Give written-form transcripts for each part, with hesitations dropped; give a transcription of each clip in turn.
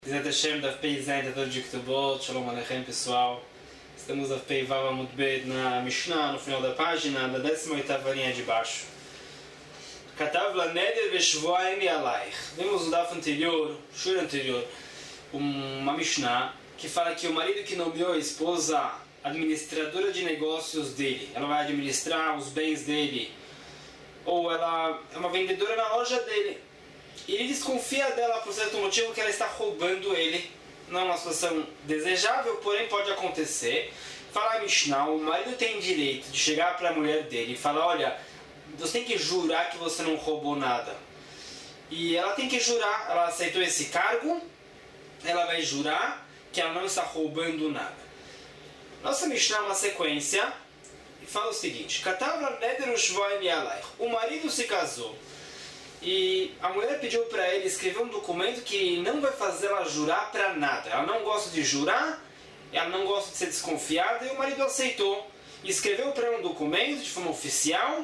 Bezat Hashem, Daf Pei Zayin, Tador de Ktubot, Shalom Aleichem, pessoal. Estamos Daf Pei Vav Amud Bet na Mishnah, no final da página, da 18ª linha de baixo. Katav Laneder Veshvoaim Yalaich. Vimos no Daf anterior, Shur anterior, uma Mishnah que fala que o marido que nomeou a esposa administradora de negócios dele, ela vai administrar os bens dele, ou ela é uma vendedora na loja dele, e ele desconfia dela por certo motivo que ela está roubando ele. Não é uma situação desejável, porém pode acontecer. Fala a Mishnah, o marido tem direito de chegar para a mulher dele e falar: olha, você tem que jurar que você não roubou nada. E ela tem que jurar, ela aceitou esse cargo, ela vai jurar que ela não está roubando nada. Nossa Mishnah é uma sequência e fala o seguinte: o marido se casou e a mulher pediu para ele escrever um documento que não vai fazer ela jurar para nada. Ela não gosta de jurar, ela não gosta de ser desconfiada, e o marido aceitou. E escreveu para ela um documento de forma oficial: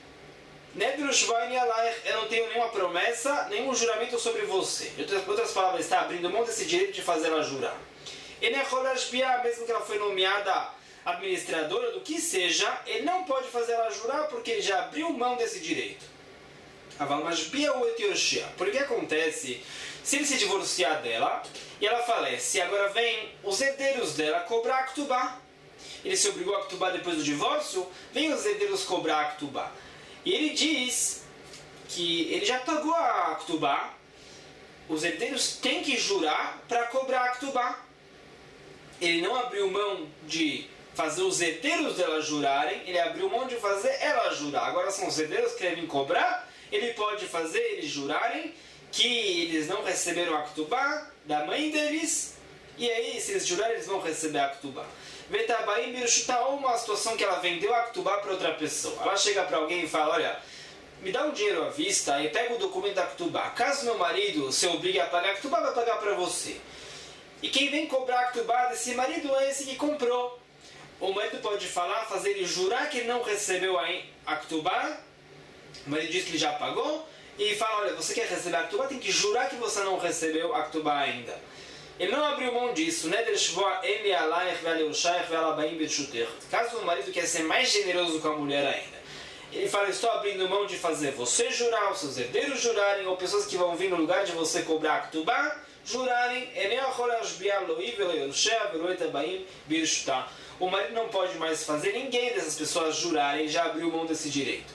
eu não tenho nenhuma promessa, nenhum juramento sobre você. Em outras palavras, está abrindo mão desse direito de fazer ela jurar. Mesmo que ela foi nomeada administradora do que seja, ele não pode fazer ela jurar porque ele já abriu mão desse direito. Porque acontece se ele se divorciar dela e ela falece, agora vem os herdeiros dela cobrar a Ktubá. Ele se obrigou a Ktubá depois do divórcio, vem os herdeiros cobrar a Ktubá. E ele diz que ele já pagou a Ktubá, os herdeiros têm que jurar para cobrar a Ktubá. Ele não abriu mão de fazer os herdeiros dela jurarem, ele abriu mão de fazer ela jurar. Agora são os herdeiros que devem cobrar. Ele pode fazer eles jurarem que eles não receberam a Ktubá da mãe deles, e aí, se eles jurarem, eles vão receber a Ktubá. Vetabaim Birshuta, ou uma situação que ela vendeu a Ktubá para outra pessoa. Ela chega para alguém e fala: olha, me dá um dinheiro à vista e pega o documento da Ktubá. Caso meu marido se obrigue a pagar a Ktubá, vai pagar para você. E quem vem cobrar a Ktubá desse marido é esse que comprou. O marido pode falar, fazer ele jurar que ele não recebeu a Ktubá. O marido diz que ele já pagou e fala: olha, você quer receber a Ktubá, tem que jurar que você não recebeu a Ktubá ainda. Ele não abriu mão disso. Caso o marido quer ser mais generoso com a mulher ainda, ele fala: estou abrindo mão de fazer você jurar, os seus herdeiros jurarem, ou pessoas que vão vir no lugar de você cobrar a Ktubá jurarem. O marido não pode mais fazer ninguém dessas pessoas jurarem, já abriu mão desse direito.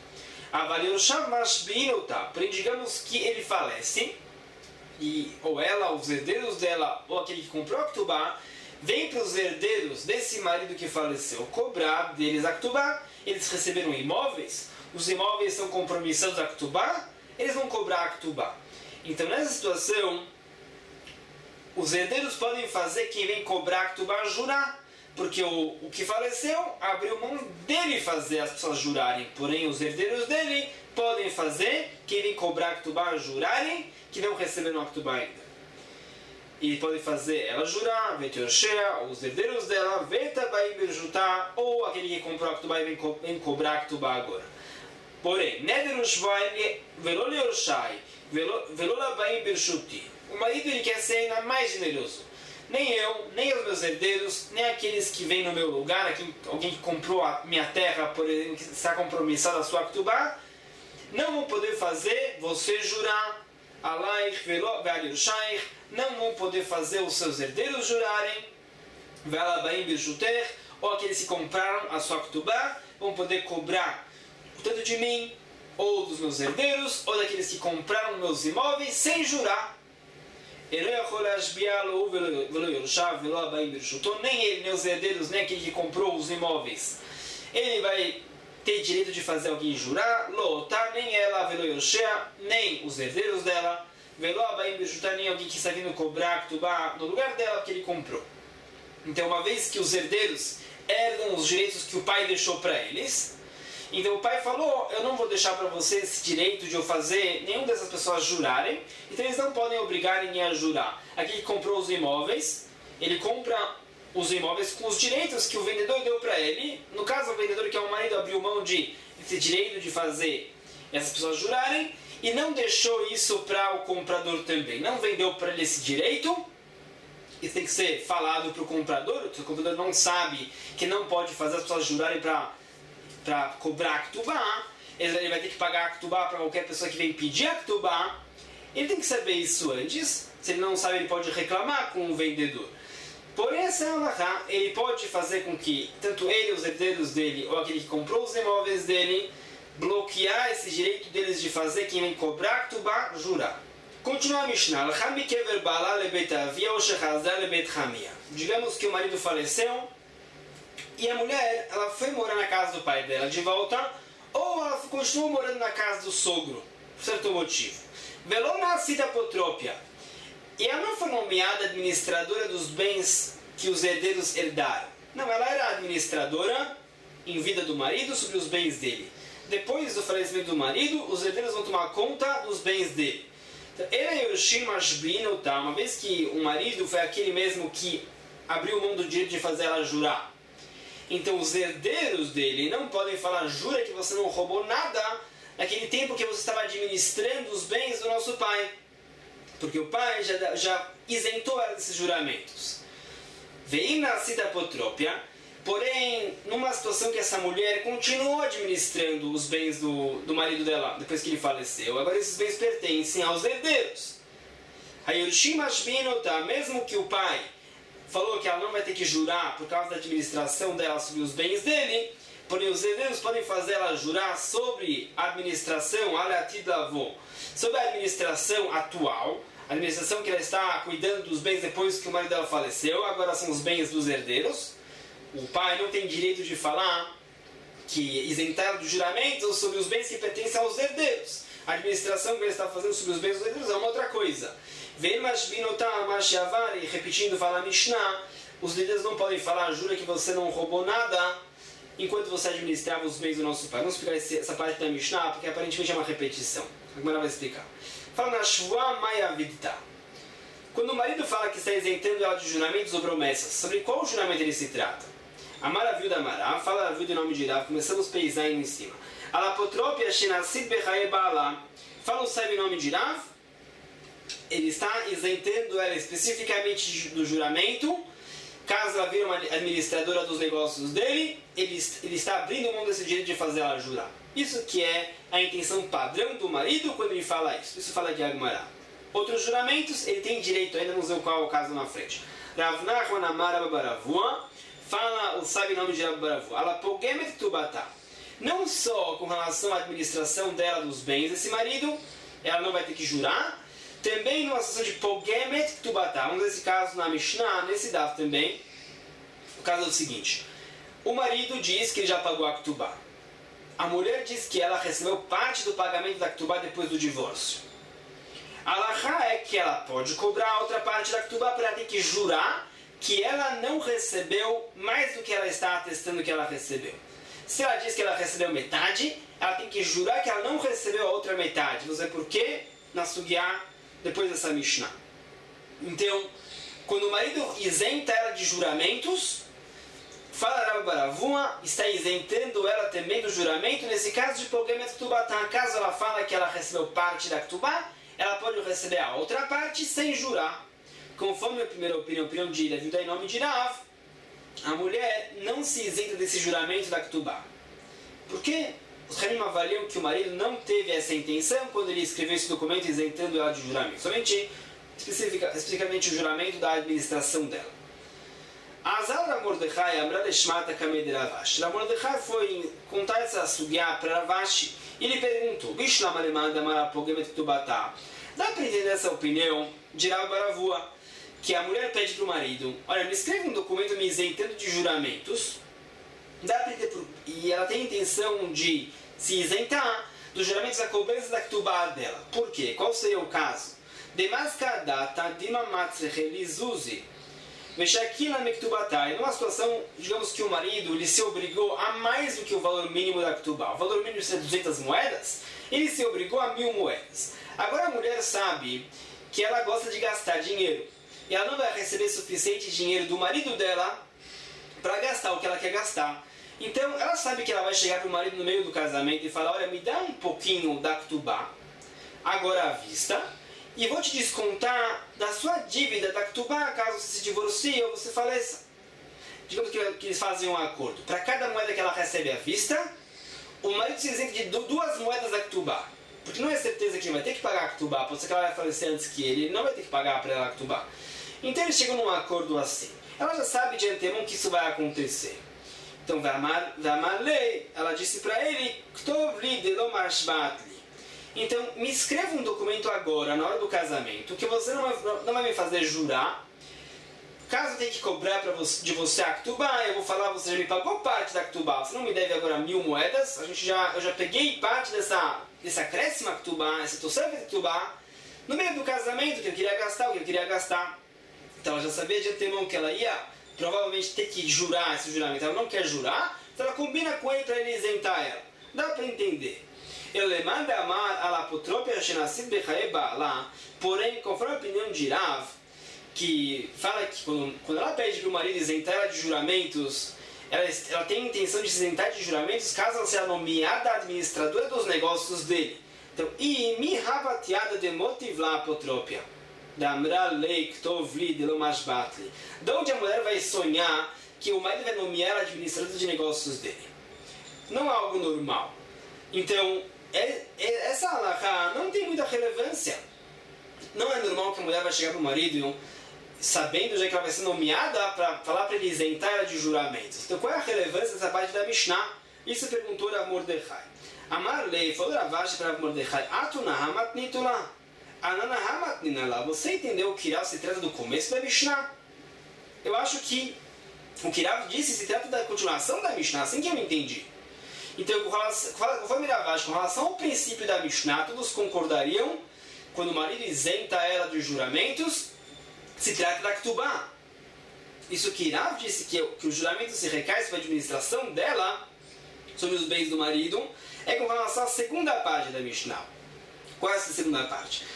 Porém, digamos que ele falece, e ou ela, os herdeiros dela, ou aquele que comprou a Ktubá, vem para os herdeiros desse marido que faleceu cobrar deles a Ktubá. Eles receberam imóveis, os imóveis são compromissados a Ktubá, eles vão cobrar a Ktubá. Então, nessa situação, os herdeiros podem fazer quem vem cobrar a Ktubá jurar, porque o que faleceu abriu mão dele fazer as pessoas jurarem. Porém, os herdeiros dele podem fazer quem vem cobrar a Ktubá jurarem que não receberam a Ktubá ainda. E podem fazer ela jurar, os herdeiros dela, ou aquele que comprou a Ktubá e vem cobrar a Ktubá agora. Porém, o marido ele quer ser ainda mais generoso. Nem eu, nem os meus herdeiros, nem aqueles que vêm no meu lugar, alguém que comprou a minha terra, por exemplo, que está compromissado a sua Ktubá, não vão poder fazer você jurar, não vão poder fazer os seus herdeiros jurarem, ou aqueles que compraram a sua Ktubá, vão poder cobrar tanto de mim, ou dos meus herdeiros, ou daqueles que compraram meus imóveis, sem jurar. Nem ele, nem os herdeiros, nem aquele que comprou os imóveis, ele vai ter direito de fazer alguém jurar. Nem ela, nem os herdeiros dela, nem alguém que está vindo cobrar a Ktubá no lugar dela que ele comprou. Então, uma vez que os herdeiros herdam os direitos que o pai deixou para eles, então o pai falou: eu não vou deixar para você esse direito de eu fazer nenhum dessas pessoas jurarem, então eles não podem obrigar ninguém a jurar. Aquele que comprou os imóveis, ele compra os imóveis com os direitos que o vendedor deu para ele. No caso, o vendedor, que é o marido, abriu mão desse direito de fazer essas pessoas jurarem e não deixou isso para o comprador também. Não vendeu para ele esse direito, isso tem que ser falado para o comprador. Se o comprador não sabe que não pode fazer as pessoas jurarem para cobrar a Ktubá, ele vai ter que pagar a Ktubá para qualquer pessoa que vem pedir a Ktubá. Ele tem que saber isso antes. Se ele não sabe, ele pode reclamar com o vendedor. Porém, essa halakha, ele pode fazer com que tanto ele, os herdeiros dele, ou aquele que comprou os imóveis dele, bloquear esse direito deles de fazer quem vem cobrar a Ktubá, jurar. Continua a Mishnah. Digamos que o marido faleceu e a mulher ela foi morar na casa do pai dela de volta, ou ela continuou morando na casa do sogro, por certo motivo. Veló nascida apotrópia. E ela não foi nomeada administradora dos bens que os herdeiros herdaram. Não, ela era administradora em vida do marido sobre os bens dele. Depois do falecimento do marido, os herdeiros vão tomar conta dos bens dele. Então, uma vez que o marido foi aquele mesmo que abriu mão do direito de fazer ela jurar. Então os herdeiros dele não podem falar, jura que você não roubou nada naquele tempo que você estava administrando os bens do nosso pai. Porque o pai já isentou ela desses juramentos. Veio nascida apotrópia, porém, numa situação que essa mulher continuou administrando os bens do marido dela, depois que ele faleceu, agora esses bens pertencem aos herdeiros. Mesmo que o pai falou que ela não vai ter que jurar por causa da administração dela sobre os bens dele, porém os herdeiros podem fazer ela jurar sobre a administração, sobre a administração atual, a administração que ela está cuidando dos bens depois que o marido dela faleceu, agora são os bens dos herdeiros. O pai não tem direito de falar que isentar do juramento sobre os bens que pertencem aos herdeiros. A administração que ele está fazendo sobre os bens dos herdeiros é uma outra coisa. E repetindo, fala Mishnah, os herdeiros não podem falar, jura que você não roubou nada enquanto você administrava os bens do nosso pai. Vamos explicar essa parte da Mishnah, porque aparentemente é uma repetição. Agora vai explicar. Fala na Shua Mayavidta. Quando o marido fala que está isentando ela de juramentos ou promessas, sobre qual juramento ele se trata? Amara viu da Mará, fala a viu do nome de Rav, começamos a peisar em cima. Alapotrópia Shenasid Bechae Baalá. Fala o sabe nome de Rav, ele está isentando ela especificamente do juramento, caso ela vire uma administradora dos negócios dele, ele está abrindo mão desse direito de fazer ela jurar. Isso que é a intenção padrão do marido quando ele fala isso. Isso fala de Agmará. Outros juramentos, ele tem direito, ainda não sei qual é o caso na frente. Rav Nachman Amar Babaravua, fala o sabe nome de Rav Baravua. Alapogemet Tubatá. Não só com relação à administração dela dos bens desse marido, ela não vai ter que jurar. Também numa situação de Pogemet Tubatá. Vamos ver esse caso na Mishnah, nesse Daf também. O caso é o seguinte. O marido diz que ele já pagou a Ktubá. A mulher diz que ela recebeu parte do pagamento da Ktubá depois do divórcio. A halakha é que ela pode cobrar a outra parte da Ktubá para ela ter que jurar que ela não recebeu mais do que ela está atestando que ela recebeu. Se ela diz que ela recebeu metade, ela tem que jurar que ela não recebeu a outra metade. Não sei por quê, na Sugiá, depois dessa Mishnah. Então, quando o marido isenta ela de juramentos, fala Rav Baravua, está isentando ela também do juramento, nesse caso de Pogemet Ktubá. Caso ela fala que ela recebeu parte da Ktubá, ela pode receber a outra parte sem jurar. Conforme a primeira opinião de Rav, em nome de Rav, a mulher não se isenta desse juramento da Ktubá. Porque os Hanim avaliam que o marido não teve essa intenção quando ele escreveu esse documento isentando ela de juramento. Somente, especificamente, o juramento da administração dela. Azal Mordechai Amra Leshmata Kamed Ravashi. Mordechai foi contar essa sugiá para Ravashi e ele perguntou: Bishlam Alemanda Marapogemet Ktubata. Dá para entender essa opinião de Rav Baravua, que a mulher pede para o marido: olha, me escreve um documento me isentando de juramentos. Dá para entender, e ela tem a intenção de se isentar dos juramentos da cobrança da Ktubá dela. Por quê? Qual seria o caso? Demaskadata Dimamatzeelizuzi. Numa situação, digamos que o marido ele se obrigou a mais do que o valor mínimo da Ktubá. O valor mínimo seria 200 moedas, ele se obrigou a 1000 moedas. Agora a mulher sabe que ela gosta de gastar dinheiro e ela não vai receber suficiente dinheiro do marido dela para gastar o que ela quer gastar. Então ela sabe que ela vai chegar para o marido no meio do casamento e falar: olha, me dá um pouquinho da Ktubá agora à vista, e vou te descontar da sua dívida da Ktubá, caso você se divorcie ou você faleça. Digamos que eles fazem um acordo. Para cada moeda que ela recebe à vista, o marido se isenta de 2 moedas da Ktubá. Porque não é certeza que ele vai ter que pagar a Ktubá, pode ser que ela vai falecer antes que ele não vai ter que pagar para ela a Ktubá. Então eles chegam num acordo assim. Ela já sabe de antemão que isso vai acontecer. Então, ela disse para ele, então, me escreva um documento agora, na hora do casamento, que você não vai me fazer jurar. Caso eu tenha que cobrar de você a Ktubá, eu vou falar, você já me pagou parte da Ktubá, você não me deve agora 1000 moedas, eu já peguei parte dessa acréscima Ktubá, essa tosefet de Ktubá, no meio do casamento, que eu queria gastar, o que eu queria gastar. Então, ela já sabia de antemão que ela ia provavelmente ter que jurar esse juramento. Ela não quer jurar, então ela combina com ele para ele isentar ela. Dá para entender. Ele manda amar a apotropia shenassid bechaye ba'ala, porém, conforme a opinião de Rav, que fala que quando ela pede para o marido isentar ela de juramentos, ela tem a intenção de se isentar de juramentos caso ela seja nomeada administradora dos negócios dele. Então, e mi havatiada de motivla apotropia. Da onde a mulher vai sonhar que o marido vai nomear ela administradora de negócios dele? Não é algo normal. Então, essa halakha não tem muita relevância. Não é normal que a mulher vai chegar para o marido sabendo já que ela vai ser nomeada para falar para ele isentar ela de juramentos. Então, qual é a relevância dessa parte da Mishnah? Isso perguntou Rav Mordechai. Amar lei, falou Ravashi para Rav Mordechai, Atunahamat nitula. Você entendeu o que Rav se trata do começo da Mishnah? Eu acho que o que Rav disse se trata da continuação da Mishnah, assim que eu entendi. Então, conforme Ravashi, com relação ao princípio da Mishnah, todos concordariam, quando o marido isenta ela dos juramentos, se trata da Ktubá. Isso que Rav disse que o juramento se recai sobre a administração dela, sobre os bens do marido, é com relação à segunda parte da Mishnah. Qual é essa segunda parte?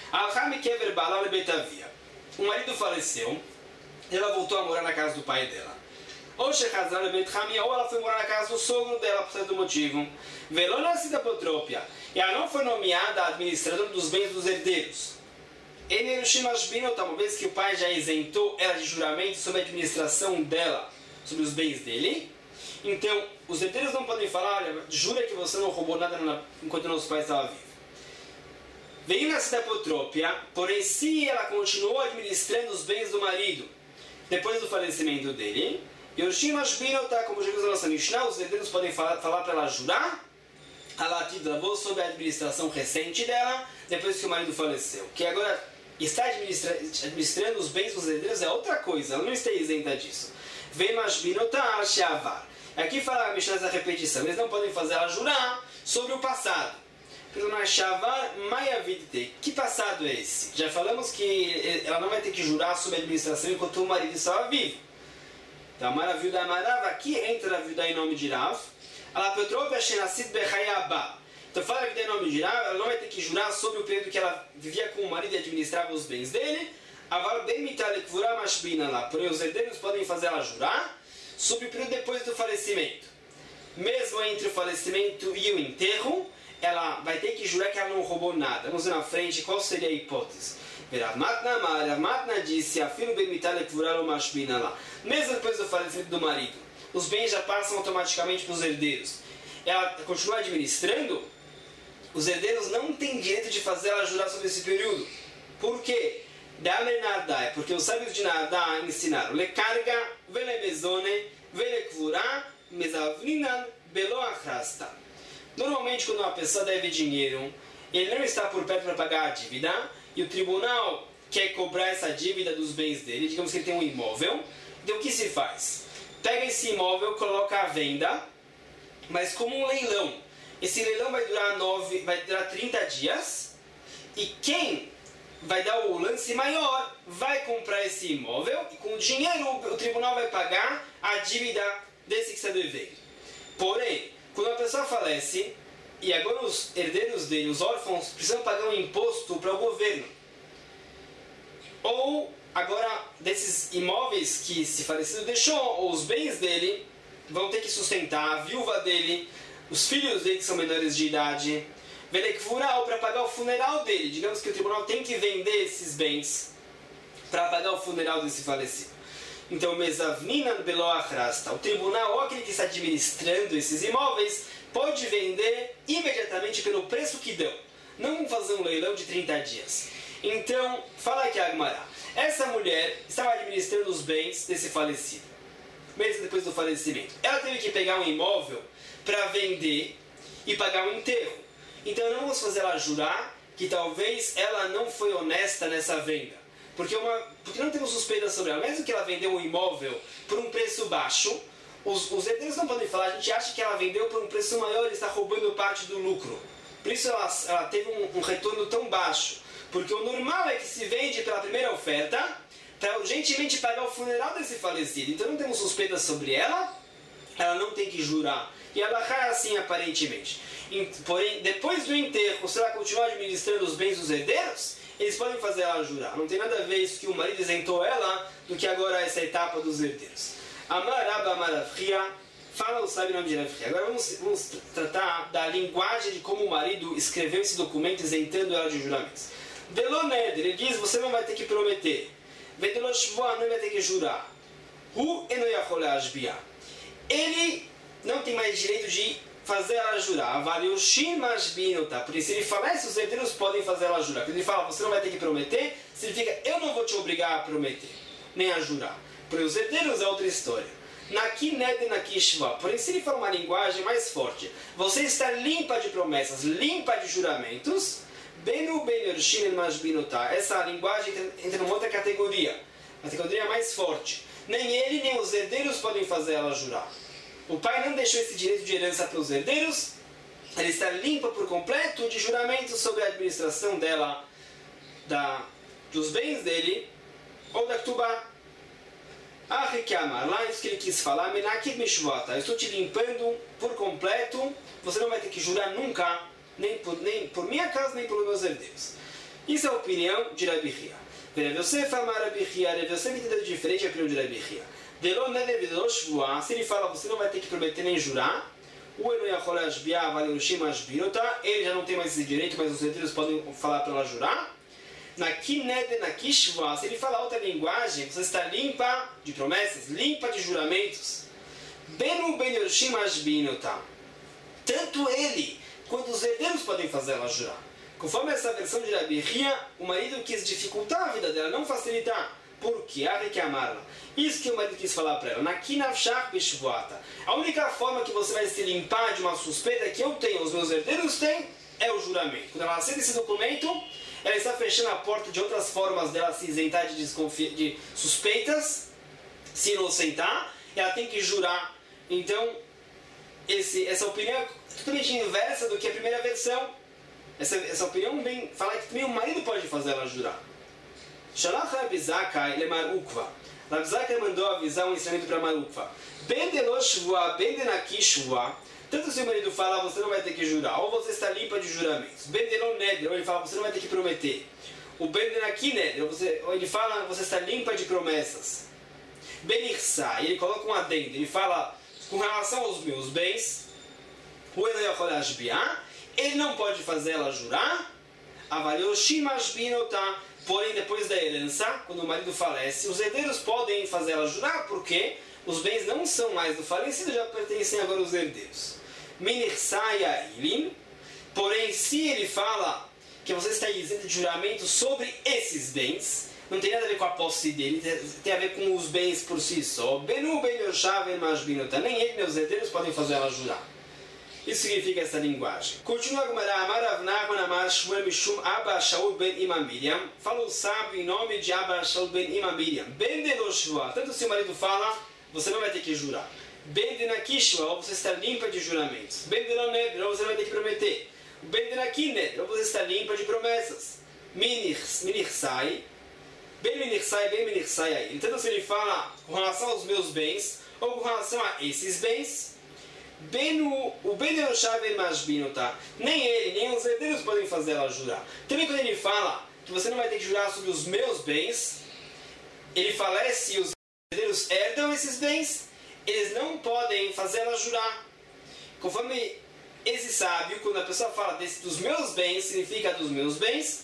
O marido faleceu, ela voltou a morar na casa do pai dela. Ou ela foi morar na casa do sogro dela, por certo motivo. E ela não foi nomeada administradora dos bens dos herdeiros. Uma vez que o pai já isentou ela de juramento sobre a administração dela, sobre os bens dele. Então, os herdeiros não podem falar, jura que você não roubou nada enquanto nossos pais estavam vivos. Veio nascida apotropia, porém se ela continuou administrando os bens do marido depois do falecimento dele, Yoshim Ashbinota, como já vimos na nossa Mishnah, os herdeiros podem falar para ela jurar sobre a administração recente dela, depois que o marido faleceu. Que agora está administrando os bens dos herdeiros é outra coisa, ela não está isenta disso. Vem Ashbinota Arshavar. Aqui fala a Mishnah essa repetição, eles não podem fazer ela jurar sobre o passado. Que passado é esse? Já falamos que ela não vai ter que jurar sobre a administração enquanto o marido estava vivo. Então, a maravilha da Marav, aqui entra a vida em nome de Rav. Então, fala a vida em nome de Rav, ela não vai ter que jurar sobre o período que ela vivia com o marido e administrava os bens dele. Porém, os herdeiros podem fazer ela jurar sobre o período depois do falecimento. Mesmo entre o falecimento e o enterro, ela vai ter que jurar que ela não roubou nada. Vamos ver na frente qual seria a hipótese. Rav Matna disse, mesmo depois do falecimento do marido, os bens já passam automaticamente para os herdeiros. Ela continua administrando, os herdeiros não têm direito de fazer ela jurar sobre esse período. Por quê? Porque os sábios de Nardá ensinaram lekarga, velemezone, velekvura, mezavlinan, belo achrasta. Normalmente, quando uma pessoa deve dinheiro, ele não está por perto para pagar a dívida, e o tribunal quer cobrar essa dívida dos bens dele, digamos que ele tem um imóvel, então o que se faz? Pega esse imóvel, coloca à venda, mas como um leilão. Esse leilão vai durar 30 dias, e quem vai dar o lance maior vai comprar esse imóvel, e com o dinheiro o tribunal vai pagar a dívida desse que está devendo. Porém, quando a pessoa falece, e agora os herdeiros dele, os órfãos, precisam pagar um imposto para o governo. Ou, agora, desses imóveis que esse falecido deixou, ou os bens dele, vão ter que sustentar a viúva dele, os filhos dele que são menores de idade. Velekvura, ou para pagar o funeral dele. Digamos que o tribunal tem que vender esses bens para pagar o funeral desse falecido. Então, Mezavninan Belo Achrasta, o tribunal, ou aquele que está administrando esses imóveis, pode vender imediatamente pelo preço que dão. Não fazer um leilão de 30 dias. Então, fala aqui a Agmará. Essa mulher estava administrando os bens desse falecido, mesmo depois do falecimento. Ela teve que pegar um imóvel para vender e pagar um enterro. Então, não vamos fazer ela jurar que talvez ela não foi honesta nessa venda. Porque não temos suspeita sobre ela. Mesmo que ela vendeu um imóvel por um preço baixo, os herdeiros não podem falar, a gente acha que ela vendeu por um preço maior e está roubando parte do lucro. Por isso ela teve um retorno tão baixo. Porque o normal é que se vende pela primeira oferta para urgentemente pagar o funeral desse falecido. Então não temos suspeita sobre ela, ela não tem que jurar. E ela é assim aparentemente. Porém, depois do enterro, se ela continuar administrando os bens dos herdeiros, eles podem fazer ela jurar. Não tem nada a ver isso que o marido isentou ela do que agora essa etapa dos herdeiros. Amaraba Amaravria, fala o sábio nome de Ravria. Agora vamos tratar da linguagem de como o marido escreveu esse documento isentando ela de juramentos. Deloned, ele diz, você não vai ter que prometer. Vedeloshvoa, não vai ter que jurar. Hu enoyachol ashbiah. Ele não tem mais direito de fazer ela jurar. Avaliushim mashbinota. Porque se ele falece, os herdeiros podem fazer ela jurar. Quando ele fala, você não vai ter que prometer, significa, eu não vou te obrigar a prometer, nem a jurar. Para os herdeiros é outra história. Nakined nakishva. Porém, se ele fala uma linguagem mais forte, você está limpa de promessas, limpa de juramentos, Benu ben Yorshin mashbinota. Essa linguagem entra numa outra categoria. A categoria mais forte. Nem ele, nem os herdeiros podem fazer ela jurar. O pai não deixou esse direito de herança para os herdeiros. Ela está limpa por completo de juramentos sobre a administração dela, dos bens dele, ou da Ktubá. Lá isso que ele quis falar, Menakid Mishvota. Eu estou te limpando por completo, você não vai ter que jurar nunca, nem por minha casa, nem pelos meus herdeiros. Isso é a opinião de Rabi Hia. Rav Yosef amar Rabi Hia, Rav Yosef entendeu diferente a opinião de Rabi Hia. Se ele fala, você não vai ter que prometer nem jurar, ele já não tem mais esse direito, mas os herdeiros podem falar para ela jurar. Se ele fala outra linguagem, você está limpa de promessas, limpa de juramentos. Tanto ele quanto os herdeiros podem fazer ela jurar. Conforme essa versão de Rabi Hia, o marido quis dificultar a vida dela, não facilitar. Por quê? Isso que o marido quis falar para ela. A única forma que você vai se limpar de uma suspeita que eu tenho, os meus herdeiros têm, é o juramento. Quando ela aceita esse documento, ela está fechando a porta de outras formas dela se isentar de suspeitas, se inocentar, e ela tem que jurar. Então, essa opinião é totalmente inversa do que a primeira versão. Essa opinião vem falar que também o marido pode fazer ela jurar. Shalach Rabi Zakkai lemar Ukva. Rabi Zakkai mandou avisar um ensinamento para Marukva. Ben de lo shvua, ben de naki shvua. Tanto se o marido fala, você não vai ter que jurar, ou você está limpa de juramentos. Ben de lo neder, ou ele fala, você não vai ter que prometer. O ben de naki neder, ou ele fala, você está limpa de promessas. Ben irsá, ele coloca um adendo, ele fala, com relação aos meus bens, o enoyachol ashbiah, ele não pode fazer ela jurar. Avaliou shimashbinota. Porém, depois da herança, quando o marido falece, os herdeiros podem fazer ela jurar, porque os bens não são mais do falecido, já pertencem agora aos herdeiros. Minirsaya ilim. Porém, se ele fala que você está isento de juramento sobre esses bens, não tem nada a ver com a posse dele, tem a ver com os bens por si só. Benu ben yoshaven mashbinota. Nem ele nem os herdeiros podem fazer ela jurar. Isso significa essa linguagem. Continua a Gemara. Amar Rav Nachman amar Shmuel mishum Abba Shaul ben Ima Miriam. Fala o sábio em nome de Abba Shaul ben Ima Miriam. Ben de lo shvua. Tanto se o marido fala, você não vai ter que jurar. Ben de nakishua, ou você está limpa de juramentos. Ben de lo neder, ou você não vai ter que prometer. Ben de nakined, ou você está limpa de promessas. Minirsai. Ben minirsai, ben minirsai aí. Tanto se ele fala com relação aos meus bens, ou com relação a esses bens, o Ben de Yoshaven Mashbinota, nem ele, nem os herdeiros podem fazer ela jurar. Também quando ele fala que você não vai ter que jurar sobre os meus bens, ele falece e os herdeiros herdam esses bens, eles não podem fazer ela jurar. Conforme esse sábio, quando a pessoa fala dos meus bens, significa dos meus bens,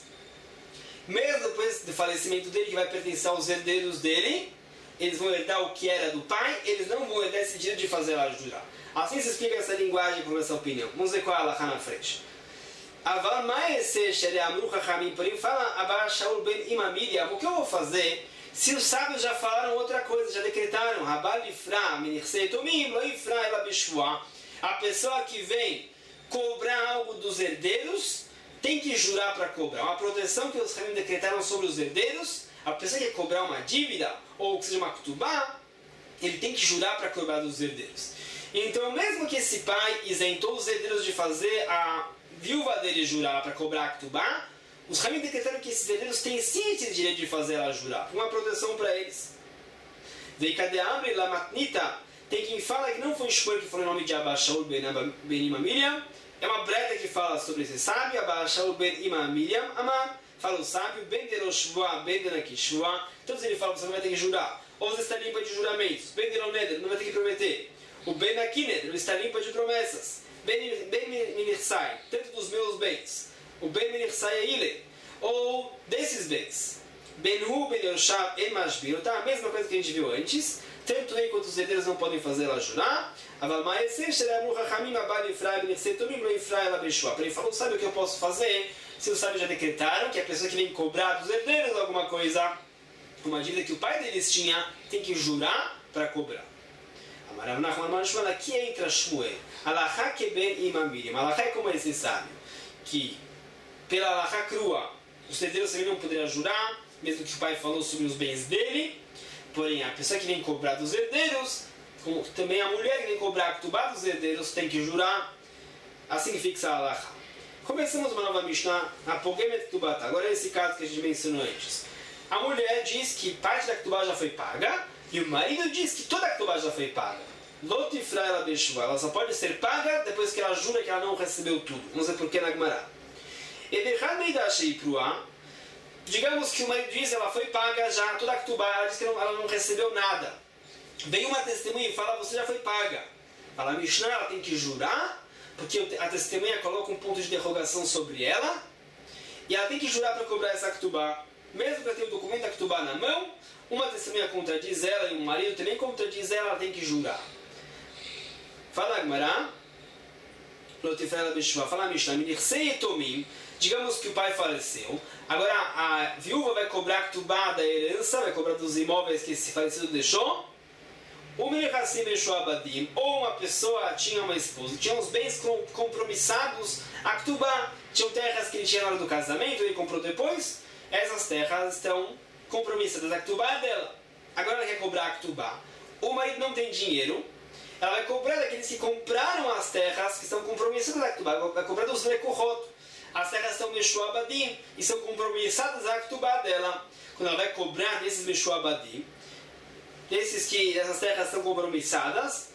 mesmo depois do falecimento dele, que vai pertencer aos herdeiros dele, eles vão herdar o que era do pai, eles não vão herdar esse direito de fazer ela jurar. Assim se explica essa linguagem com essa opinião. Vamos ver qual é a alahá na frente. Aval ma'aseh she'amru chachamim, porém fala Abba Shaul ben Ima Miriam, o que eu vou fazer se os sábios já falaram outra coisa, já decretaram Habal Ifra Minichsei Tomim Lo Ifra Ela Bishua. A pessoa que vem cobrar algo dos herdeiros tem que jurar para cobrar. Uma proteção que os sábios decretaram sobre os herdeiros. A pessoa que quer cobrar uma dívida ou que seja uma ktubá, ele tem que jurar para cobrar dos herdeiros. Então, mesmo que esse pai isentou os herdeiros de fazer a viúva dele jurar para cobrar a ktubá, os Ramim decretaram que esses herdeiros têm sim esse direito de fazer ela jurar, uma proteção para eles. Veikadeamri Lamatnita, tem quem fala que não foi Shmuel que falou o nome de Abba Shaul ben Ima Miriam, é uma breta que fala sobre esse sábio, Abba Shaul ben Ima Miriam, Amar, fala o sábio, ben deroshvua, ben denakishvua, todos ele fala que você não vai ter que jurar, ou você está limpa de juramentos, ben deroneder, não vai ter que prometer, o ben nakined, ele está limpa de promessas, ben minichsai, tanto dos meus bens, o ben minichsai ile, ou desses bens, ben hu, ben yoshav, en mashbir, tá? A mesma coisa que a gente viu antes, tanto ele quanto os herdeiros não podem fazer ela jurar, aval ma'aseh she'amru chachamim abal ifra b'nechsei tomim lo ifra ela beshua. Para ele falou, sabe o que eu posso fazer? Se os sábios já decretaram que a pessoa que vem cobrar dos herdeiros alguma coisa, uma dívida que o pai deles tinha, tem que jurar para cobrar. Amarav Nachman Bar Shmuel, aqui entra Shmuel. Alahá que ben Ima Miriam. Alahá é como esse sábio, que pela alahá crua, os herdeiros também não poderiam jurar, mesmo que o pai falou sobre os bens dele. Porém, a pessoa que vem cobrar dos herdeiros, como também a mulher que vem cobrar a ktubá dos herdeiros, tem que jurar. Assim fixa a alahá. Começamos uma nova Mishnah, a Pogemet Ktubata. Agora esse caso que a gente mencionou antes. A mulher diz que parte da Ktubá já foi paga, e o marido diz que toda a Ktubá já foi paga. Lotifra ela deixou. Ela só pode ser paga depois que ela jura que ela não recebeu tudo. Vamos ver por que na Gemara. Digamos que o marido diz que ela foi paga já, toda a Ktubá, ela diz que ela não recebeu nada. Vem uma testemunha e fala, você já foi paga. Fala, a Mishnah, ela tem que jurar, porque a testemunha coloca um ponto de interrogação sobre ela, e ela tem que jurar para cobrar essa ktubá. Mesmo que ela tenha o documento da ktubá na mão, uma testemunha contradiz ela e o marido também contradiz ela, ela tem que jurar. Fala Agmará, fala Mishnah, digamos que o pai faleceu, agora a viúva vai cobrar a ktubá da herança, vai cobrar dos imóveis que esse falecido deixou, ou uma pessoa tinha uma esposa, tinha uns bens compromissados, a ktubá, tinham terras que ele tinha na hora do casamento, ele comprou depois, essas terras estão compromissadas, a ktubá é dela. Agora ela quer cobrar a ktubá. O marido não tem dinheiro, ela vai cobrar daqueles que compraram as terras que estão compromissadas a ktubá, vai cobrar dos lekohot. As terras estão meshuabadim e são compromissadas a ktubá dela. Quando ela vai cobrar desses meshuabadim, essas terras estão compromissadas,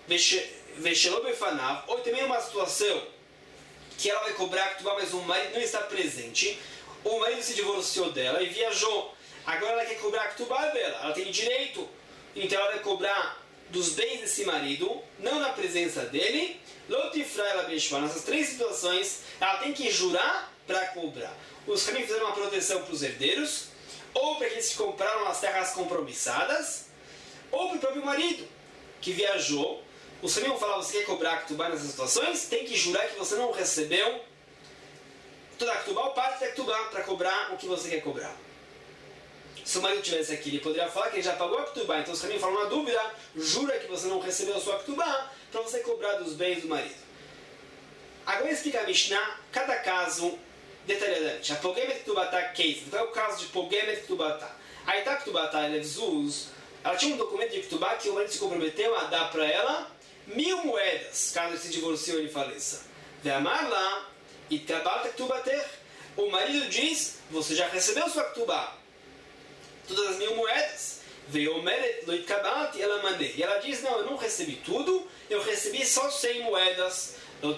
ou também uma situação que ela vai cobrar ktubá, mas o marido não está presente, o marido se divorciou dela e viajou, agora ela quer cobrar a ktubá dela, ela tem direito, então ela vai cobrar dos bens desse marido, não na presença dele, nessas três situações, ela tem que jurar para cobrar. Os Ramim fizeram uma proteção para os herdeiros, ou para aqueles que compraram as terras compromissadas, ou para o próprio marido, que viajou. O Ramim vão falar, você quer cobrar a ktubá nessas situações? Tem que jurar que você não recebeu toda a ktubá ou parte da ktubá para cobrar o que você quer cobrar. Se o marido estivesse aqui, ele poderia falar que ele já pagou a ktubá. Então os Ramim falam, na dúvida, jura que você não recebeu a sua ktubá para você cobrar dos bens do marido. Agora explica a Mishnah, cada caso detalhadamente. A Pogemet Ktubata case. Então é o caso de Pogemet Ktubata. A Ita Ktubata Elevzuz, ela tinha um documento de ktubá que o marido se comprometeu a dar para ela 1000 moedas, caso ele se divorcie ou ele faleça. Ve'amar lá, Itkabalta Ktubater. O marido diz, você já recebeu sua ktubá, todas as 1000 moedas. Ve'omeret lo itkabalti ela mandei. E ela diz, não, eu não recebi tudo, eu recebi só 100 moedas.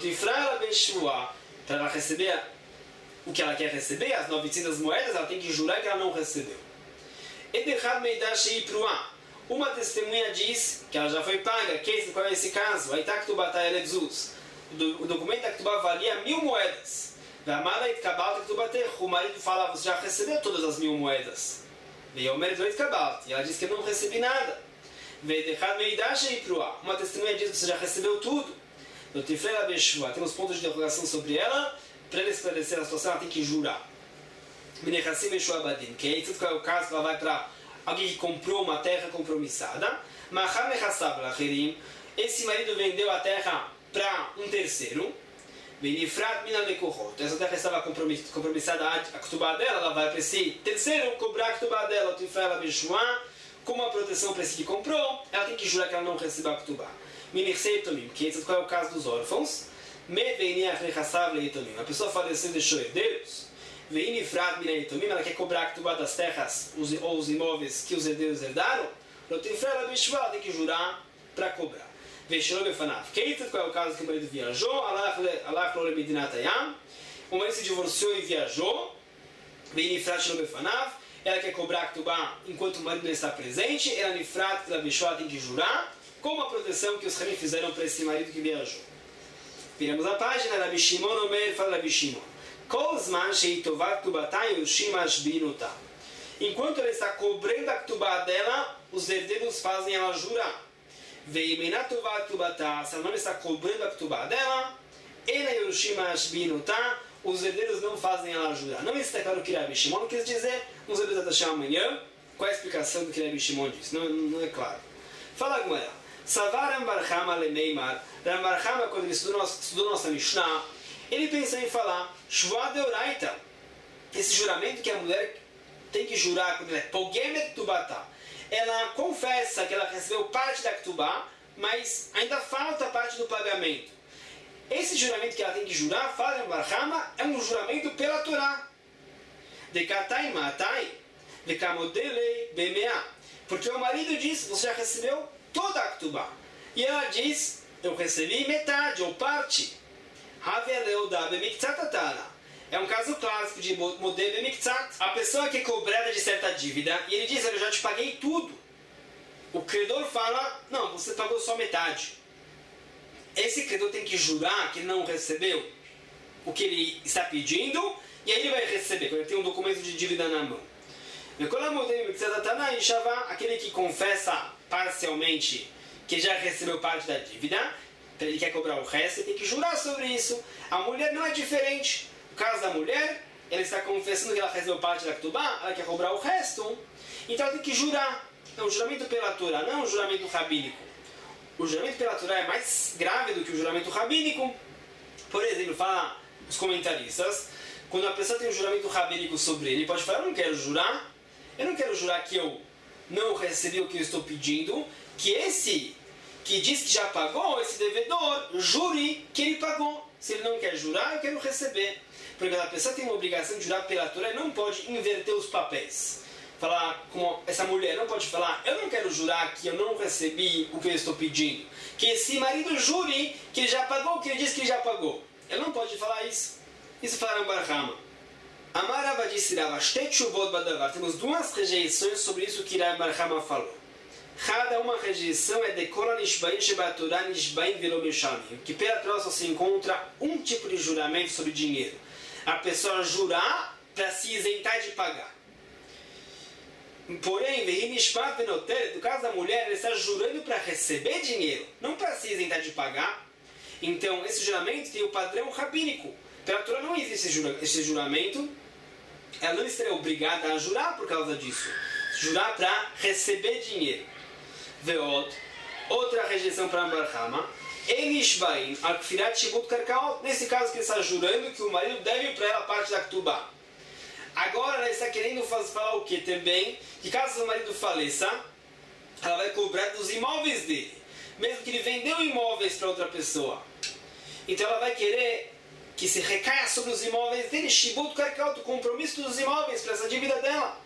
Para ela receber o que ela quer receber, as 900 moedas, ela tem que jurar que ela não recebeu. Uma testemunha diz que ela já foi paga. Qual é esse caso? o documento da Ktubá valia 1000 moedas. O marido fala, você já recebeu todas as 1000 moedas. E ela diz que eu não recebi nada. Uma testemunha diz que você já recebeu tudo. Temos pontos de interrogação sobre ela. Para ela esclarecer a situação, ela tem que jurar. Que aí tudo é o caso que ela vai para alguém que comprou uma terra compromissada. Esse marido vendeu a terra para um terceiro. Essa terra estava compromissada, a Ktubá dela, ela vai para esse terceiro cobrar a Ktubá dela. Como a proteção para esse que comprou, ela tem que jurar que ela não recebeu a Ktubá. Que esse é o caso dos órfãos. A pessoa faleceu e deixou herdeiros. Ela quer cobrar a Ktubá das terras ou os imóveis que os herdeiros herdaram. Ela tem que jurar para cobrar. Qual é o caso que o marido viajou? O marido se divorciou e viajou. Ela quer cobrar a Ktubá enquanto o marido não está presente. Ela tem que jurar como a proteção que os Ramim fizeram para esse marido que viajou. Viramos a página. Rabi Shimon Omer fala Rabi Shimon. Enquanto ela está cobrando a Ktubá dela, os herdeiros fazem ela jurar. Se ela não está cobrando a Ktubá dela, os herdeiros não fazem ela jurar. Não está claro o que Rabi Shimon quis dizer. Nos herdeiros até amanhã. Qual é a explicação do que Rabi Shimon disse? Não é claro. Fala com ela. Savar Rambarchama Lemeimar. Rambarchama, quando ele estudou nossa Mishnah, ele pensou em falar Shvuah Deoraita. Esse juramento que a mulher tem que jurar quando ela é Pogemet Ktubata. Ela confessa que ela recebeu parte da Ktubá, mas ainda falta parte do pagamento. Esse juramento que ela tem que jurar, fala em Barhama, é um juramento pela Torá. Dekatai matai, dekamodele bemea. Porque o marido diz, você já recebeu toda a Ktubá. E ela diz, eu recebi metade ou parte. Haveleuda bemiktatatana. É um caso clássico de modelo bemiktat. A pessoa que é cobrada de certa dívida, e ele diz, eu já te paguei tudo. O credor fala, não, você pagou só metade. Esse credor tem que jurar que ele não recebeu o que ele está pedindo, e aí ele vai receber, quando ele tem um documento de dívida na mão. Aquele que confessa parcialmente que já recebeu parte da dívida, ele quer cobrar o resto, ele tem que jurar sobre isso. A mulher não é diferente. No caso da mulher, ela está confessando que ela recebeu parte da Ktubá, ela quer cobrar o resto, então ela tem que jurar. É um juramento pela Torá, não um juramento rabínico. O juramento pela Torá é mais grave do que o juramento rabínico. Por exemplo, fala os comentaristas, quando a pessoa tem um juramento rabínico sobre ele pode falar, eu não quero jurar que eu não recebi o que eu estou pedindo, que esse que diz que já pagou, esse devedor, jure que ele pagou. Se ele não quer jurar, eu quero receber. Porque a pessoa tem uma obrigação de jurar pela Torá e não pode inverter os papéis. Falar como essa mulher não pode falar, eu não quero jurar que eu não recebi o que eu estou pedindo. Que esse marido jure que ele já pagou o que ele disse que ele já pagou. Ele não pode falar isso. Isso falaram Barhama. Amarava disse Rava, temos duas rejeições sobre isso que Rava Barhama falou. Cada uma rejeição é de Kol Nishbaim Shebatorá Nishbaim Velo Meshamim, que pela Torá só se encontra um tipo de juramento sobre dinheiro. A pessoa jurar para se isentar de pagar. Porém, no caso da mulher, ele está jurando para receber dinheiro, não para se isentar de pagar. Então, esse juramento tem o padrão rabínico. Pela Torá não existe esse juramento. Ela não estaria obrigada a jurar por causa disso. Jurar para receber dinheiro. Outra rejeição para Barhama. Nesse caso que ele está jurando que o marido deve para ela parte da Ktubá. Agora ela está querendo falar o que também? Que caso o marido faleça, ela vai cobrar dos imóveis dele. Mesmo que ele vendeu imóveis para outra pessoa. Então ela vai querer que se recaia sobre os imóveis dele, Shibut Karkaut, o compromisso dos imóveis para essa dívida dela.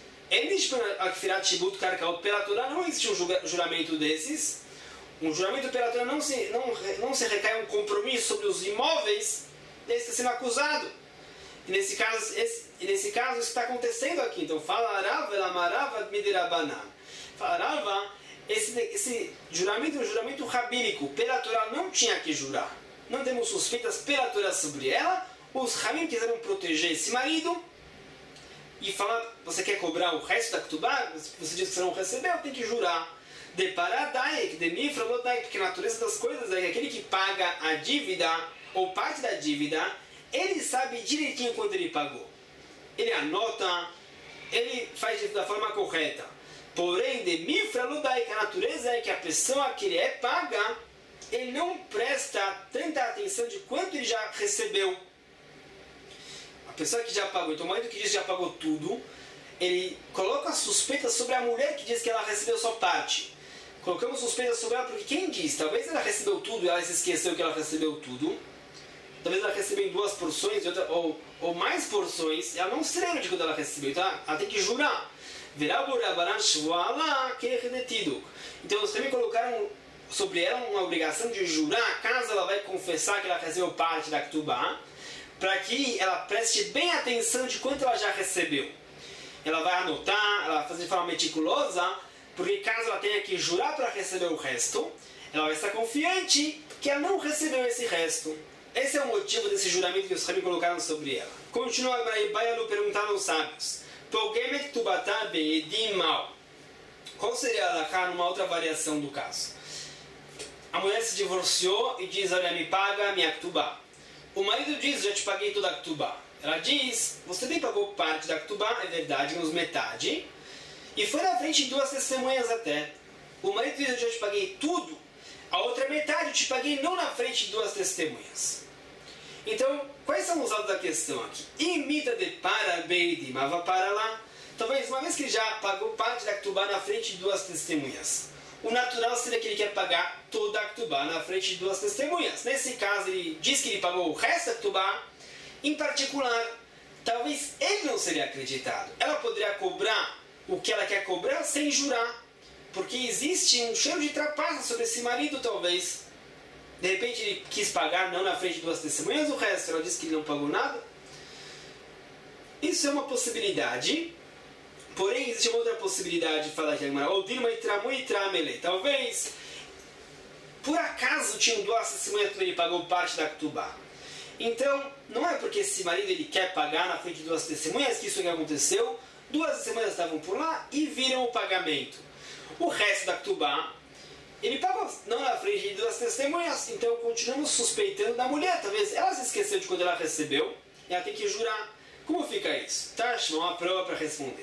Pela Torá não existe um juramento desses. Um juramento pela Torá não se recai um compromisso sobre os imóveis desse que está sendo acusado. E nesse caso isso está acontecendo aqui. Então fala Rava, Elamarava, Midirabanan. Fala Rava, esse juramento é um juramento rabínico. Pela Torá não tinha que jurar. não temos suspeitas pela Torá sobre ela. Os Ramim quiseram proteger esse marido e falar, você quer cobrar o resto da Ktubá? Você diz que você não recebeu, tem que jurar. De paradai, de mifralodai, porque a natureza das coisas é que aquele que paga a dívida, ou parte da dívida, ele sabe direitinho quanto ele pagou. Ele anota, ele faz da forma correta. Porém, de mifralodai, que a natureza é que a pessoa que ele é paga, ele não presta tanta atenção de quanto ele já recebeu. A pessoa que já pagou, então o marido que diz que já pagou tudo, ele coloca suspeita sobre a mulher que diz que ela recebeu só parte. Colocamos suspeita sobre ela porque quem diz? Talvez ela recebeu tudo e ela se esqueceu que ela recebeu tudo. Talvez ela recebeu em 2 porções ou mais porções. Ela não se lembra de quando ela recebeu. Então ela tem que jurar. Então eles também colocaram sobre ela uma obrigação de jurar caso ela vai confessar que ela recebeu parte da Ktubá, para que ela preste bem atenção de quanto ela já recebeu. Ela vai anotar, ela vai fazer de forma meticulosa, porque caso ela tenha que jurar para receber o resto, ela vai estar confiante que ela não recebeu esse resto. Esse é o motivo desse juramento que os Ramim colocaram sobre ela. Continua Baialu perguntando aos sábios: qual seria a Alaká numa outra variação do caso? A mulher se divorciou e diz: olha, me paga minha Ktubá. O marido diz: já te paguei toda a Ktubá. Ela diz: você bem pagou parte da Ktubá, é verdade, uns metade. E foi na frente de 2 testemunhas até. O marido diz: eu já te paguei tudo. A outra metade eu te paguei não na frente de 2 testemunhas. Então, quais são os lados da questão aqui? Imita de para beidi, mava para lá. Talvez, uma vez que ele já pagou parte da Ktubá na frente de 2 testemunhas, o natural seria que ele quer pagar toda a Ktubá na frente de 2 testemunhas. Nesse caso, ele diz que ele pagou o resto da Ktubá. Em particular, talvez ele não seria acreditado. Ela poderia cobrar o que ela quer cobrar sem jurar. Porque existe um cheiro de trapaça sobre esse marido, talvez. De repente ele quis pagar não na frente de 2 testemunhas, o resto ela disse que ele não pagou nada. Isso é uma possibilidade. Porém, existe uma outra possibilidade, fala aqui agora. Talvez, por acaso, tinham 2 testemunhas que ele pagou parte da Ktubá. Então, não é porque esse marido ele quer pagar na frente de 2 testemunhas que isso que aconteceu. 2 testemunhas estavam por lá e viram o pagamento. O resto da Ktubá, ele pagou não na frente de 2 testemunhas. Então, continuamos suspeitando da mulher. Talvez ela se esqueceu de quando ela recebeu e ela tem que jurar. Como fica isso? Tá, uma prova para responder.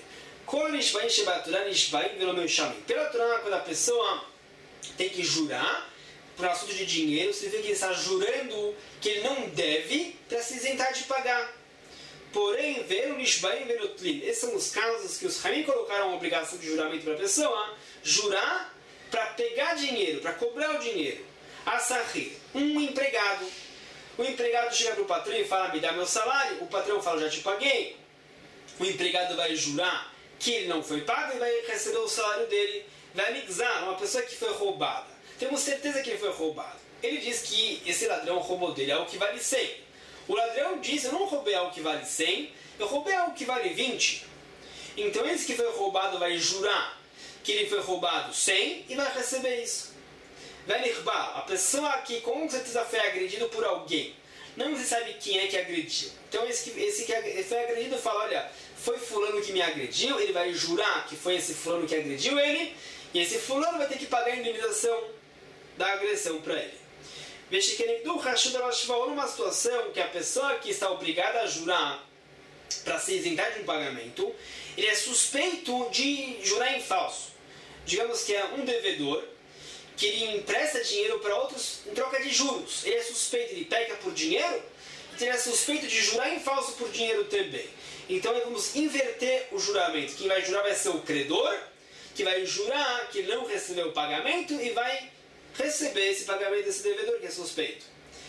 Pela Torá, quando a pessoa tem que jurar por um assunto de dinheiro, significa que ele está jurando que ele não deve para se isentar de pagar. Porém, esses são os casos que os Ramim colocaram uma obrigação de juramento para a pessoa, jurar para pegar dinheiro, para cobrar o dinheiro. Asahir, um empregado. O empregado chega para o patrão e fala: me dá meu salário. O patrão fala: já te paguei. O empregado vai jurar que ele não foi pago e vai receber o salário dele. Vai mixar uma pessoa que foi roubada. Temos certeza que ele foi roubado. Ele diz que esse ladrão roubou dele algo que vale 100. O ladrão diz: eu não roubei algo que vale 100, eu roubei algo que vale 20. Então esse que foi roubado vai jurar que ele foi roubado 100 e vai receber isso. A pessoa que com certeza foi agredido por alguém, não se sabe quem é que agrediu. Então esse que foi agredido fala: olha, foi fulano que me agrediu. Ele vai jurar que foi esse fulano que agrediu ele, e esse fulano vai ter que pagar a indenização da agressão para ele. Ou numa situação que a pessoa que está obrigada a jurar para se isentar de um pagamento, ele é suspeito de jurar em falso. Digamos que é um devedor que ele empresta dinheiro para outros em troca de juros. Ele é suspeito, ele peca por dinheiro, então ele é suspeito de jurar em falso por dinheiro também. Então vamos inverter o juramento. Quem vai jurar vai ser o credor, que vai jurar que ele não recebeu o pagamento e vai receber esse pagamento desse devedor que é suspeito.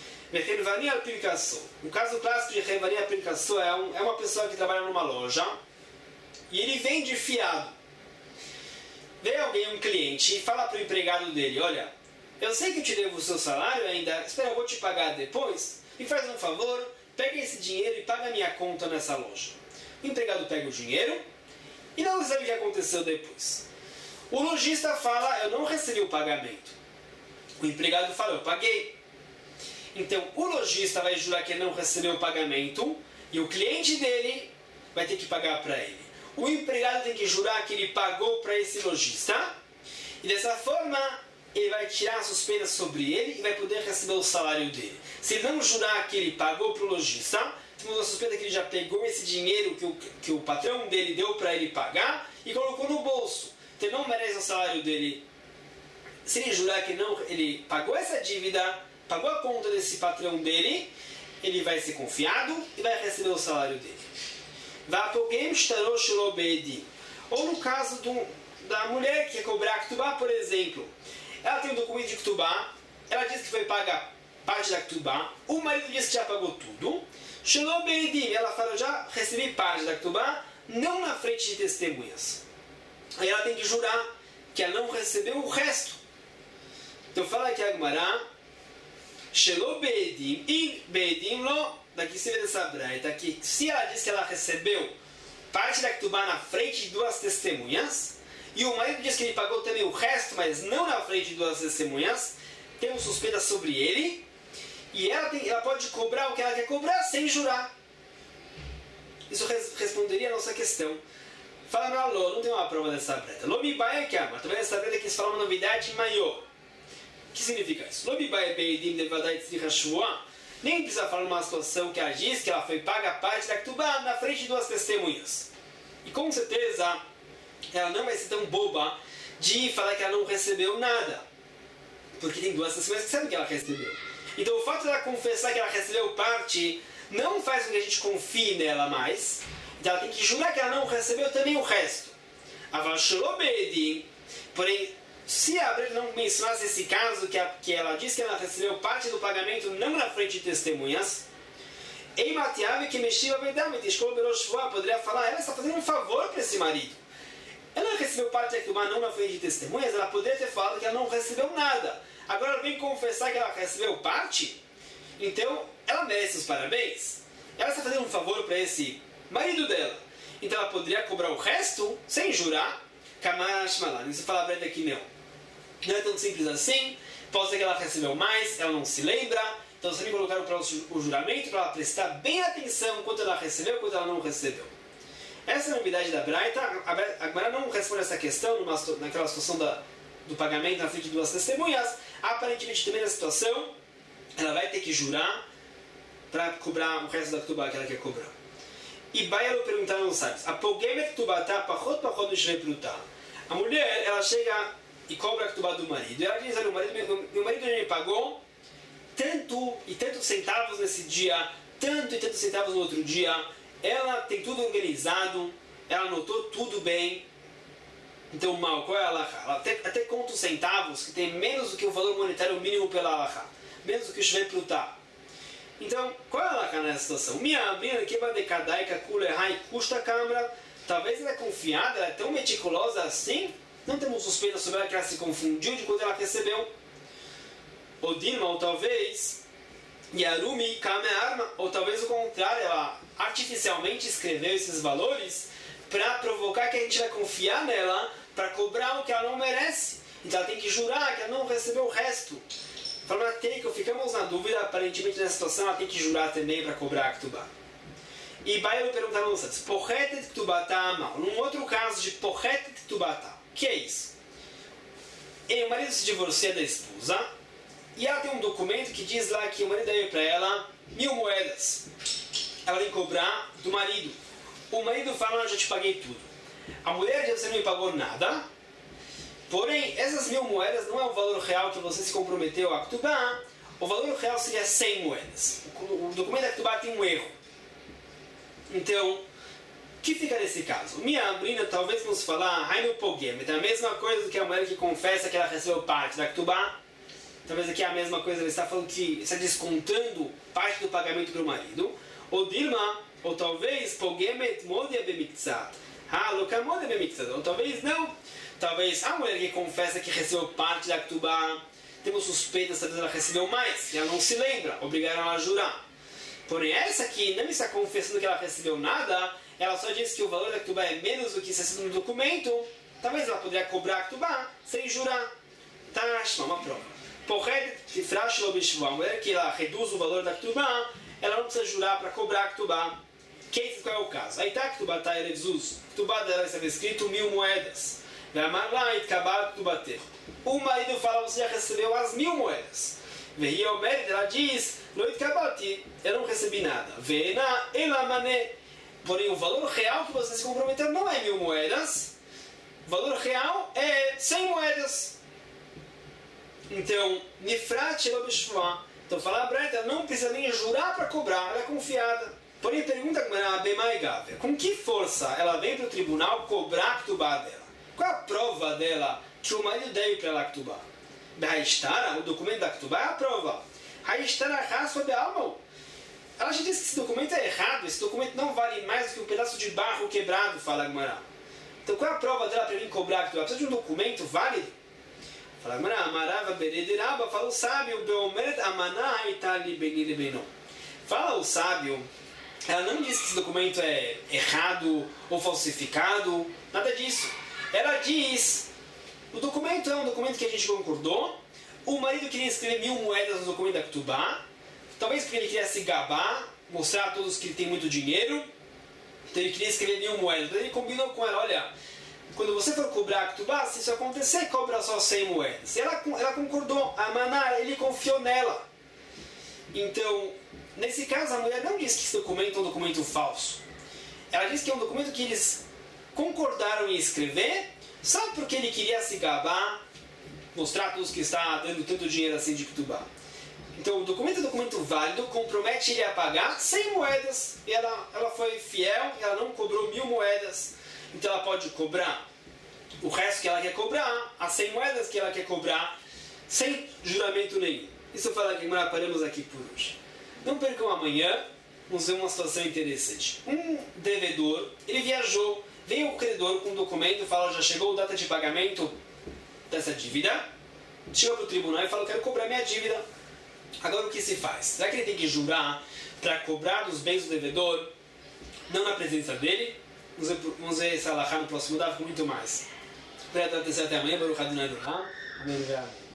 O caso clássico de Revani Aplicação é uma pessoa que trabalha numa loja e ele vende fiado. Vem alguém, um cliente, e fala para o empregado dele: olha, eu sei que eu te devo o seu salário ainda, espera, eu vou te pagar depois, e faz um favor, pega esse dinheiro e paga a minha conta nessa loja. O empregado pega o dinheiro e não sabe o que aconteceu depois. O lojista fala: eu não recebi o pagamento. O empregado fala: eu paguei. Então, o lojista vai jurar que ele não recebeu o pagamento e o cliente dele vai ter que pagar para ele. O empregado tem que jurar que ele pagou para esse lojista e dessa forma ele vai tirar a suspeita sobre ele e vai poder receber o salário dele. Se ele não jurar que ele pagou para o lojista, temos a suspeita que ele já pegou esse dinheiro que o patrão dele deu para ele pagar e colocou no bolso. Então ele não merece o salário dele. Se ele jurar que ele pagou essa dívida, pagou a conta desse patrão dele, ele vai ser confiado e vai receber o salário dele. Ou no caso da mulher que quer cobrar Ktubá, por exemplo. Ela tem um documento de Ktubá, ela diz que foi pagar parte da Ktubá, o marido diz que já pagou tudo. Ela fala, já recebi parte da Ktubá, não na frente de testemunhas. Aí ela tem que jurar que ela não recebeu o resto. Então fala aqui a Gemara, daqui se vê dessa braita, que se ela diz que ela recebeu parte da Ktubá na frente de duas testemunhas, e o marido diz que ele pagou também o resto, mas não na frente de duas testemunhas, temos suspeita sobre ele, e ela pode cobrar o que ela quer cobrar sem jurar. Isso responderia a nossa questão. Fala na Ló, não tem uma prova dessa breta. Lomibai é que ama, também essa breta quis falar uma novidade maior. O que significa isso? Lomibai é beidim levadai tzricha shua. Nem precisa falar numa situação que ela diz que ela foi paga parte da Ktubá na frente de duas testemunhas. E com certeza ela não vai ser tão boba de falar que ela não recebeu nada. Porque tem duas testemunhas que sabem que ela recebeu. Então o fato dela confessar que ela recebeu parte não faz com que a gente confie nela mais. Então ela tem que jurar que ela não recebeu também o resto. Porém, se a Breta não mencionasse esse caso, que ela disse que ela recebeu parte do pagamento não na frente de testemunhas, poderia falar, ela está fazendo um favor para esse marido. Ela recebeu parte da Ktubá não na frente de testemunhas, ela poderia ter falado que ela não recebeu nada. Agora ela vem confessar que ela recebeu parte, então ela merece os parabéns. Ela está fazendo um favor para esse marido dela. Então ela poderia cobrar o resto sem jurar. Kamash Malan. Isso fala para ele aqui não. Não é tão simples assim. Pode ser que ela recebeu mais, ela não se lembra. Então você tem que colocar para o juramento para ela prestar bem atenção quanto ela recebeu e quanto ela não recebeu. Essa é a novidade da Braita. A Gemara não responde essa questão naquela situação do pagamento na frente de duas testemunhas. Aparentemente também na situação ela vai ter que jurar para cobrar o resto da Ktubá que ela quer cobrar. E Baia perguntaram aos sábios: a mulher, ela chega e cobra a Ktubá do marido. E ela diz: olha, meu marido me pagou tanto e tantos centavos nesse dia, tanto e tantos centavos no outro dia. Ela tem tudo organizado, ela anotou tudo bem. Então, mal, qual é a alahá? Ela até conta os centavos, que tem menos do que o valor monetário mínimo pela alahá, menos do que o shvei prutá. Então, qual é a alahá nessa situação? Minha amiga que vai decadar e calcular custa a câmara. Talvez ela é confiada, ela é tão meticulosa assim, não temos suspeita sobre ela que ela se confundiu de quando ela recebeu. Ou Dilma, ou talvez Yarumi Kame Arma, ou talvez o contrário, ela artificialmente escreveu esses valores para provocar que a gente vai confiar nela para cobrar o que ela não merece. Então ela tem que jurar que ela não recebeu o resto. Falando até que ficamos na dúvida, aparentemente nessa situação ela tem que jurar também para cobrar a Ktubá. E Baia perguntaram antes, Pochetet Ktubatá Amal. Num outro caso de Pochetet Ktubatá. O que é isso? O marido se divorcia da esposa e ela tem um documento que diz lá que o marido deu para ela 1000 moedas. Ela tem que cobrar do marido. O marido fala, eu já te paguei tudo. A mulher diz, você não me pagou nada. Porém, essas 1000 moedas não é o valor real que você se comprometeu a Ktubá. O valor real seria 100 moedas. O documento da Ktubá tem um erro. Então, o que fica nesse caso? Minha menina talvez nos falar, Hainu Pogem, é a mesma coisa do que a mulher que confessa que ela recebeu parte da Ktubá. Talvez aqui é a mesma coisa, ele está falando que está descontando parte do pagamento para o marido. Ou Dilma, ou talvez Pogemet Modia Bemitzat. Lokamodia Bemitzat. Ou talvez não. Talvez a mulher que confessa que recebeu parte da Ktubá, temos suspeitas, talvez ela recebeu mais, e ela não se lembra, obrigaram ela a jurar. Porém, essa que não está confessando que ela recebeu nada, ela só diz que o valor da Ktubá é menos do que está escrito no documento, talvez ela poderia cobrar a Ktubá sem jurar. Tashma, uma prova. A mulher que ela reduz o valor da Ktubá, ela não precisa jurar para cobrar a Ktubá. Qual é o caso? Aí tá Ktubá tá Erevzuz. Ktubá dela estava escrito 1000 moedas. O marido fala, você já recebeu as 1000 moedas. Ela diz, eu não recebi nada. Porém, o valor real que você se comprometeu não é 1000 moedas. O valor real é 100 moedas. Então, então falar para ela não precisa nem jurar para cobrar, ela é confiada. Porém, pergunta com que força ela vem para o tribunal cobrar a Ktubá dela? Qual é a prova dela que o marido deve para ela a Ktubá? O documento da Ktubá é a prova. Ela já disse que esse documento é errado, esse documento não vale mais do que um pedaço de barro quebrado, fala a Gemara. Então qual é a prova dela para vir cobrar a Ktubá? Precisa de um documento válido? Fala a Gemara, Amarava Berederaba, fala o sábio, Beomeret Amaná Itali Benile Benon. Fala o sábio, ela não disse que esse documento é errado ou falsificado, nada disso. Ela diz, o documento é um documento que a gente concordou, o marido queria escrever 1000 moedas no documento da Ktubá, talvez porque ele queria se gabar, mostrar a todos que ele tem muito dinheiro, então ele queria escrever 1000 moedas, então ele combinou com ela, olha, quando você for cobrar a Ktubá, se isso acontecer, cobra só 100 moedas. E ela concordou, a Maná, ele confiou nela. Então, nesse caso, a mulher não diz que esse documento é um documento falso. Ela diz que é um documento que eles concordaram em escrever, só porque ele queria se gabar, mostrar a todos que está dando tanto dinheiro assim de Ktubá. Então, o documento é um documento válido, compromete ele a pagar 100 moedas. E ela foi fiel, ela não cobrou 1000 moedas. Então, ela pode cobrar o resto que ela quer cobrar, as 100 moedas que ela quer cobrar, sem juramento nenhum. Isso fala que nós paramos aqui por hoje. Não percam amanhã, vamos ver uma situação interessante. Um devedor, ele viajou, veio o credor com um documento e fala, já chegou a data de pagamento dessa dívida, chegou para o tribunal e fala, quero cobrar minha dívida. Agora o que se faz? Será que ele tem que jurar para cobrar dos bens do devedor, não na presença dele? Vamos ver essa alahá no próximo daf com muito mais. Espero até amanhã. Baruch Adonai Elohim. Amém.